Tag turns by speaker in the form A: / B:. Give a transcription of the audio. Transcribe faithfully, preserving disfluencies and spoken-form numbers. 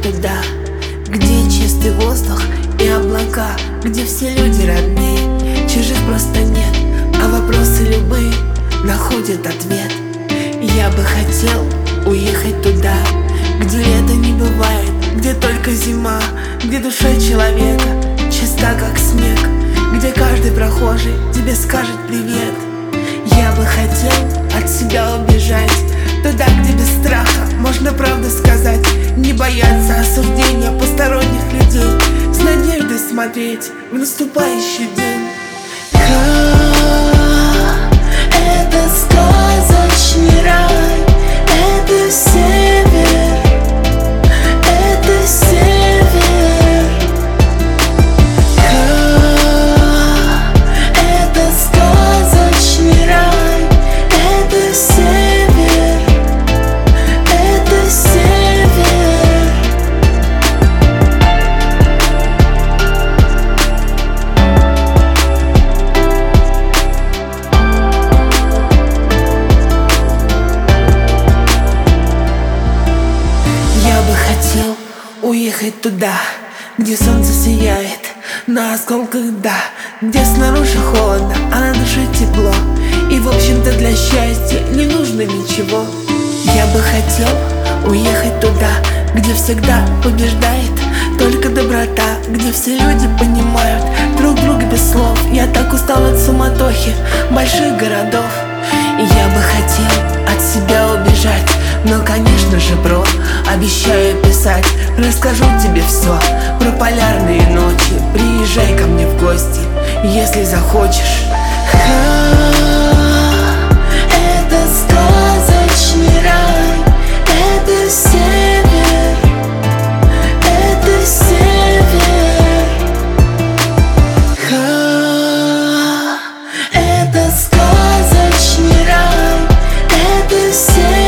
A: туда, где чистый воздух и облака, где все люди родные, чужих просто нет, а вопросы любые находят ответ. Я бы хотел уехать туда, где лета не бывает, где только зима, где душа человека чиста как снег, где каждый прохожий тебе скажет привет. Я бы хотел от себя убежать туда, где без страха можно правду сказать, не бояться осуждения посторонних людей, с надеждой смотреть в наступающий день.
B: Это сказочный рай, это север, это север. Это сказочный рай, это север, это север.
A: Я бы хотел уехать туда, где солнце сияет на осколках льда, где снаружи холодно, а на душе тепло, и в общем-то для счастья не нужно ничего. Я бы хотел уехать туда, где всегда побеждает только доброта, где все люди понимают друг друга без слов. Я так устал от суматохи больших городов, и я бы хотел от себя убежать. Но, конечно же, бро, обещаю писать, расскажу тебе все про полярные ночи. Приезжай ко мне в гости, если захочешь.
B: Это сказочный рай, это север, это север. Это сказочный рай, это север.